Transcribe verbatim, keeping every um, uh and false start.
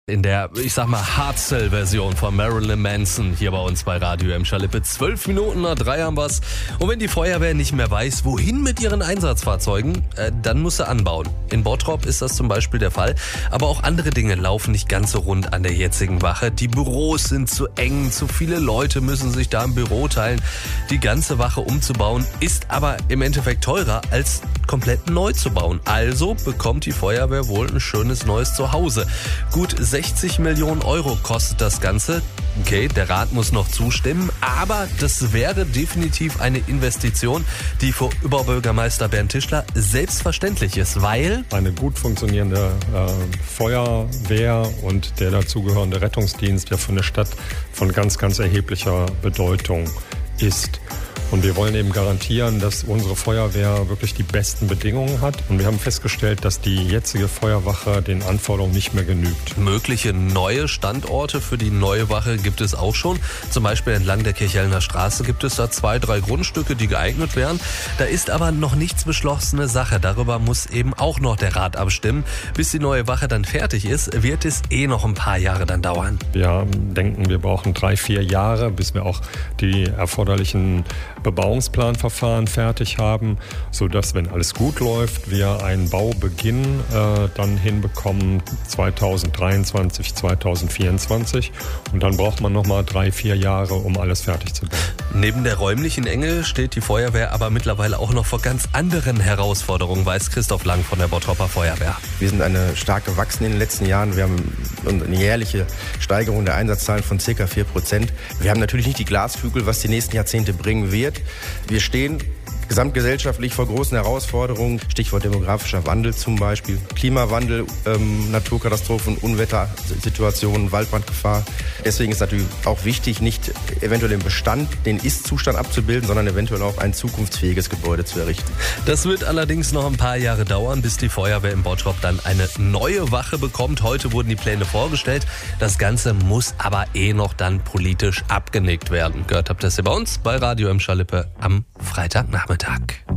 In der, ich sag mal, Hardstyle-Version von Marilyn Manson hier bei uns bei Radio Emscher-Lippe. Zwölf Minuten nach drei haben wir's. Und wenn die Feuerwehr nicht mehr weiß, wohin mit ihren Einsatzfahrzeugen, äh, dann muss sie anbauen. In Bottrop ist das zum Beispiel der Fall. Aber auch andere Dinge laufen nicht ganz so rund an der jetzigen Wache. Die Büros sind zu eng, zu viele Leute müssen sich da im Büro teilen. Die ganze Wache umzubauen ist aber im Endeffekt teurer, als komplett neu zu bauen. Also bekommt die Feuerwehr wohl ein schönes neues Zuhause. Gut sechzig Millionen Euro kostet das Ganze. Okay, der Rat muss noch zustimmen, aber das wäre definitiv eine Investition, die für Oberbürgermeister Bernd Tischler selbstverständlich ist, weil eine gut funktionierende äh, Feuerwehr und der dazugehörende Rettungsdienst ja für eine Stadt von ganz, ganz erheblicher Bedeutung ist. Und wir wollen eben garantieren, dass unsere Feuerwehr wirklich die besten Bedingungen hat. Und wir haben festgestellt, dass die jetzige Feuerwache den Anforderungen nicht mehr genügt. Mögliche neue Standorte für die neue Wache gibt es auch schon. Zum Beispiel entlang der Kirchhellner Straße gibt es da zwei, drei Grundstücke, die geeignet wären. Da ist aber noch nichts beschlossene Sache. Darüber muss eben auch noch der Rat abstimmen. Bis die neue Wache dann fertig ist, wird es eh noch ein paar Jahre dann dauern. Wir denken, wir brauchen drei, vier Jahre, bis wir auch die erforderlichen Bebauungsplanverfahren fertig haben, sodass, wenn alles gut läuft, wir einen Baubeginn äh, dann hinbekommen zweitausenddreiundzwanzig, zweitausendvierundzwanzig. Und dann braucht man nochmal drei, vier Jahre, um alles fertig zu bauen. Neben der räumlichen Enge steht die Feuerwehr aber mittlerweile auch noch vor ganz anderen Herausforderungen, weiß Christoph Lang von der Bottroper Feuerwehr. Wir sind eine stark gewachsen in den letzten Jahren. Wir haben eine jährliche Steigerung der Einsatzzahlen von ca. vier Prozent. Wir haben natürlich nicht die Glaskugel, was die nächsten Jahrzehnte bringen wird. Wir stehen gesamtgesellschaftlich vor großen Herausforderungen, Stichwort demografischer Wandel zum Beispiel, Klimawandel, ähm, Naturkatastrophen, Unwettersituationen, Waldbrandgefahr. Deswegen ist natürlich auch wichtig, nicht eventuell den Bestand, den Ist-Zustand abzubilden, sondern eventuell auch ein zukunftsfähiges Gebäude zu errichten. Das wird allerdings noch ein paar Jahre dauern, bis die Feuerwehr in Bottrop dann eine neue Wache bekommt. Heute wurden die Pläne vorgestellt. Das Ganze muss aber eh noch dann politisch abgenickt werden. Gehört habt ihr das hier bei uns bei Radio Emscher-Lippe am Freitagnachmittag.